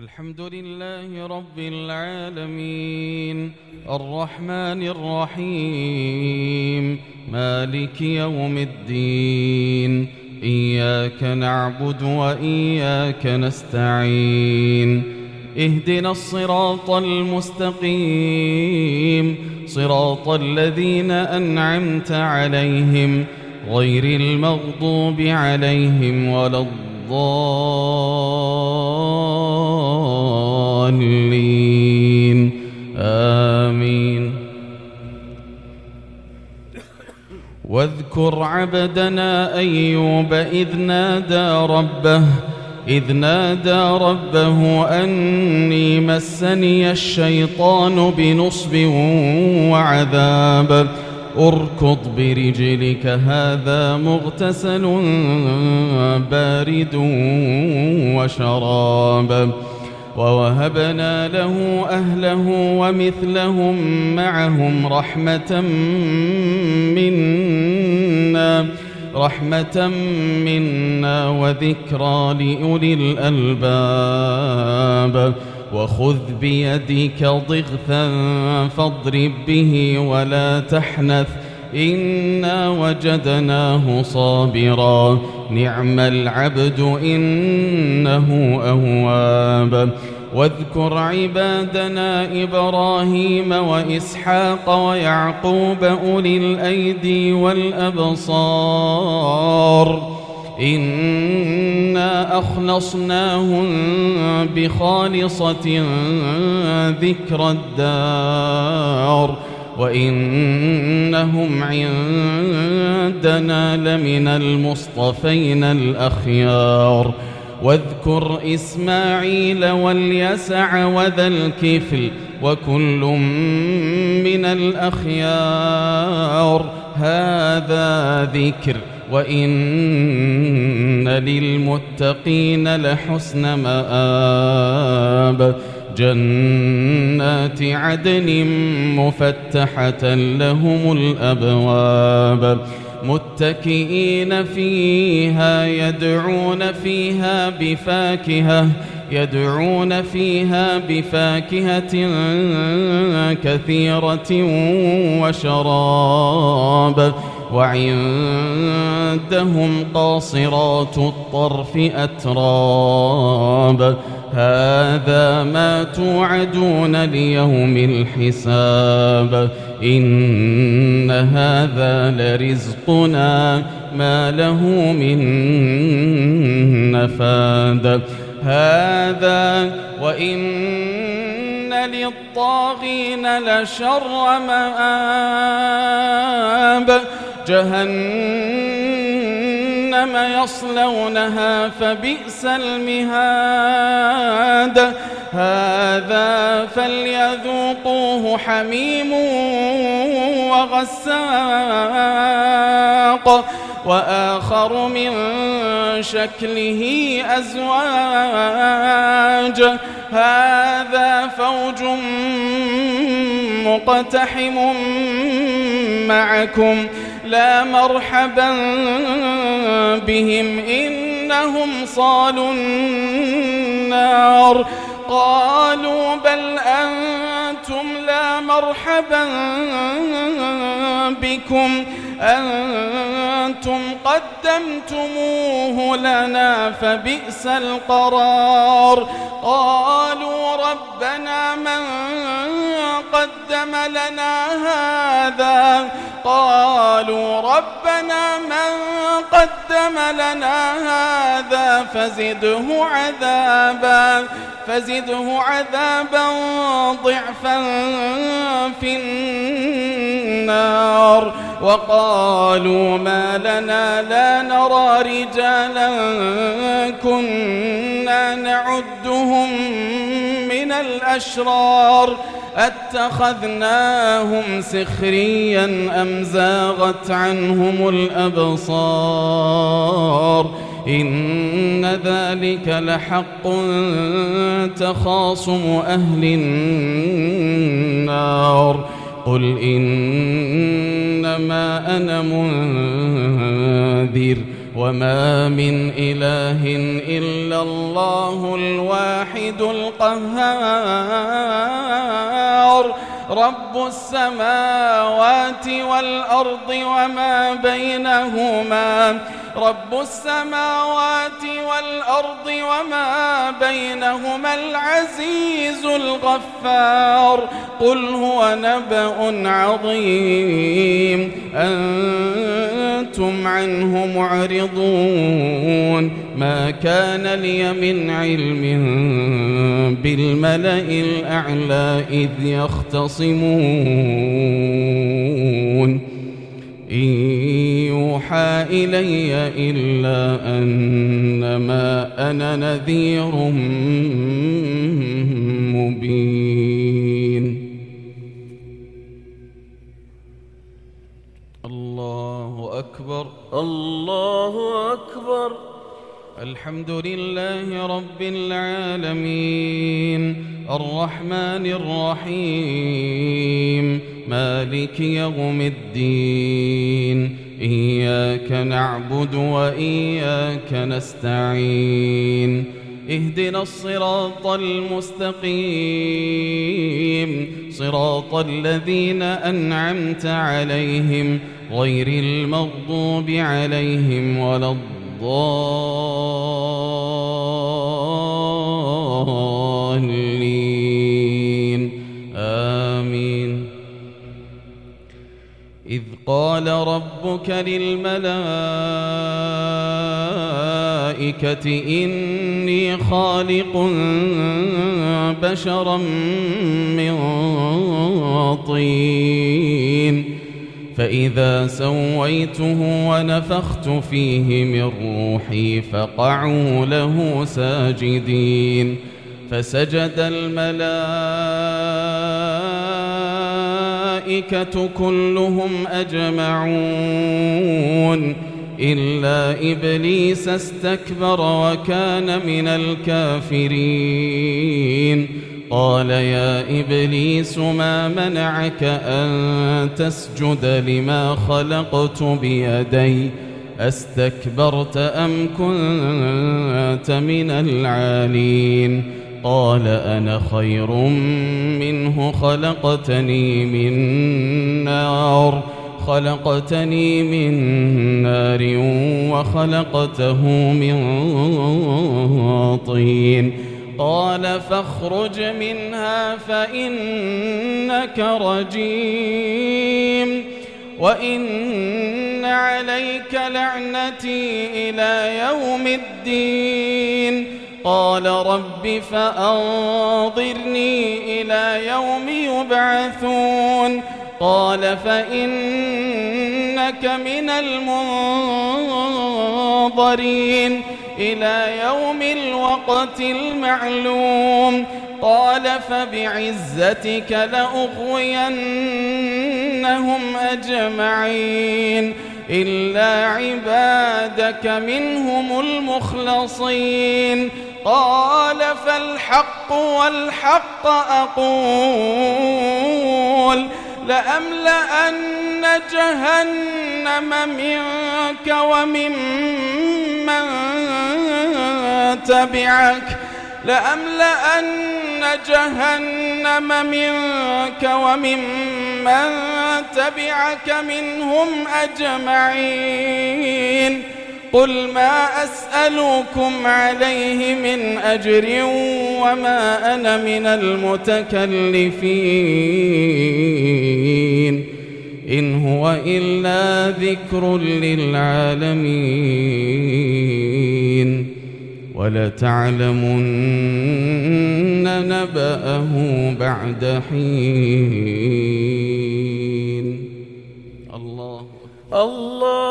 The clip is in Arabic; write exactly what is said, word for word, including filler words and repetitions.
الحمد لله رب العالمين الرحمن الرحيم مالك يوم الدين إياك نعبد وإياك نستعين اهدنا الصراط المستقيم صراط الذين أنعمت عليهم غير المغضوب عليهم ولا الضالين آمين. واذكر عبدنا أيوب إذ نادى ربه إذ نادى ربه أني مسني الشيطان بنصب وعذاب اركض برجلك هذا مغتسل بارد وشراب. ووهبنا له أهله ومثلهم معهم رحمة منا رحمة منا وذكرى لأولي الألباب. وخذ بيدك ضغثا فاضرب به ولا تحنث إنا وجدناه صابرا نعم العبد إنه أواب. واذكر عبادنا إبراهيم وإسحاق ويعقوب أولي الأيدي والأبصار إنا أخلصناهم بخالصة ذكر الدار وإنهم عندنا لمن المصطفين الأخيار. واذكر إسماعيل واليسع وذا الكفل وكل من الأخيار هذا ذكر وإن للمتقين لحسن مآب. جنات عدن مفتحة لهم الأبواب متكئين فيها يدعون فيها بفاكهة يدعون فيها بفاكهة كثيرة وشراب. وعندهم قاصرات الطرف أتراب هذا ما توعدون ليوم الحساب إن هذا لرزقنا ما له من نفاد. هذا وإن للطاغين لشر مآب جهنم يصلونها فبئس المهاد. هذا فليذوقوه حميم وغساق وآخر من شكله أزواج هذا فوج مقتحم معكم لا مرحبا بهم إنهم صالوا النار. قالوا بل أنتم لا مرحبا بكم أنتم قدمتموه لنا فبئس القرار. قالوا ربنا من قدم لنا هذا قالوا ربنا من قدم لنا هذا فزده عذابا فزده عذابا ضعفا في النار. وقالوا ما لنا لا نرى رجالا كنا نعدهم من الأشرار أتخذناهم سخريا أم زاغت عنهم الأبصار إن ذلك لحق تخاصم أهل النار. قل إنما أنا منذر وما من إله إلا الله الواحد القهار رب السماوات والأرض وما بينهما رب السماوات والأرض وما بينهما العزيز الغفار قل هو نبأ عظيم أنتم عنه معرضون ما كان لي من علم بالملأ الأعلى إذ يختصمون إن يوحى إلي إلا أنما أنا نذير مبين. الله أكبر الله أكبر. الحمد لله رب العالمين الرحمن الرحيم مالك يوم الدين إياك نعبد وإياك نستعين اهدنا الصراط المستقيم صراط الذين أنعمت عليهم غير المغضوب عليهم ولا الضالين آمين. إذ قال ربك للملائكة إني خالق بشرا من طين فإذا سويته ونفخت فيه من روحي فقعوا له ساجدين فسجد الملائكة كلهم أجمعون إلا إبليس استكبر وكان من الكافرين قال يا إبليس ما منعك أن تسجد لما خلقت بيدي أستكبرت أم كنت من العالين قال أنا خير منه خلقتني من نار خلقتني من نار وخلقته من طين قال فاخرج منها فإنك رجيم وإن عليك لعنتي إلى يوم الدين قال رب فأنظرني إلى يوم يبعثون قال فإنك من المنظرين إلى يوم الوقت المعلوم قال فبعزتك لأغوينهم أجمعين إلا عبادك منهم المخلصين قال فالحق والحق أقول لأملأن جهنم منك وممن تبعك لأملأن جهنم منك وممن تبعك منهم أجمعين قل ما أسألكم عليه من أجر وما أنا من المتكلفين إن هو إلا ذكر للعالمين ولتعلمن نبأه بعد حين. الله الله